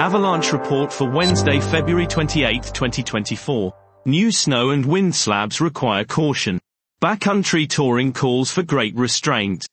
Avalanche report for Wednesday, February 28, 2024. New snow and wind slabs require caution. Backcountry touring calls for great restraint.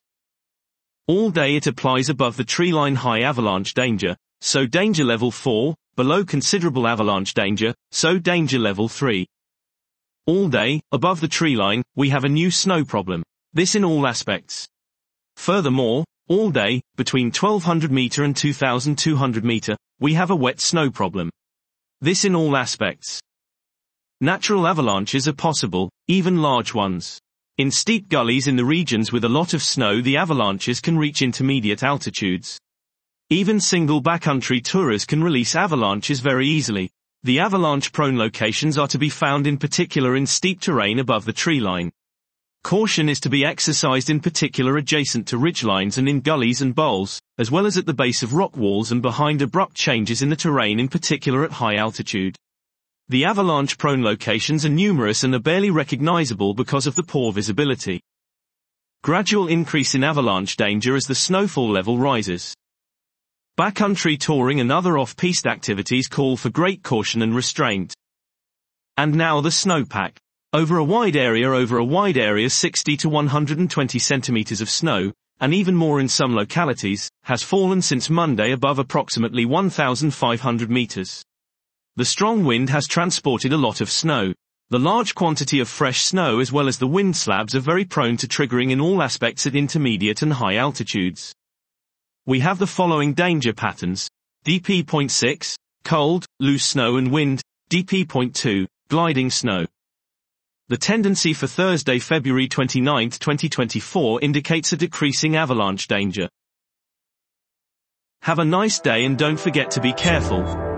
All day it applies above the treeline high avalanche danger, so danger level 4, below considerable avalanche danger, so danger level 3. All day, above the treeline, we have a new snow problem. This in all aspects. Furthermore, all day, between 1200 meter and 2200 meter, we have a wet snow problem. This in all aspects. Natural avalanches are possible, even large ones. In steep gullies in the regions with a lot of snow, the avalanches can reach intermediate altitudes. Even single backcountry tourers can release avalanches very easily. The avalanche-prone locations are to be found in particular in steep terrain above the treeline. Caution is to be exercised in particular adjacent to ridgelines and in gullies and bowls, as well as at the base of rock walls and behind abrupt changes in the terrain, in particular at high altitude. The avalanche-prone locations are numerous and are barely recognizable because of the poor visibility. Gradual increase in avalanche danger as the snowfall level rises. Backcountry touring and other off-piste activities call for great caution and restraint. And now the snowpack. Over a wide area 60 to 120 centimeters of snow, and even more in some localities, has fallen since Monday above approximately 1,500 meters. The strong wind has transported a lot of snow. The large quantity of fresh snow as well as the wind slabs are very prone to triggering in all aspects at intermediate and high altitudes. We have the following danger patterns. DP.6, cold, loose snow and wind. DP.2, gliding snow. The tendency for Thursday, February 29, 2024 indicates a decreasing avalanche danger. Have a nice day and don't forget to be careful.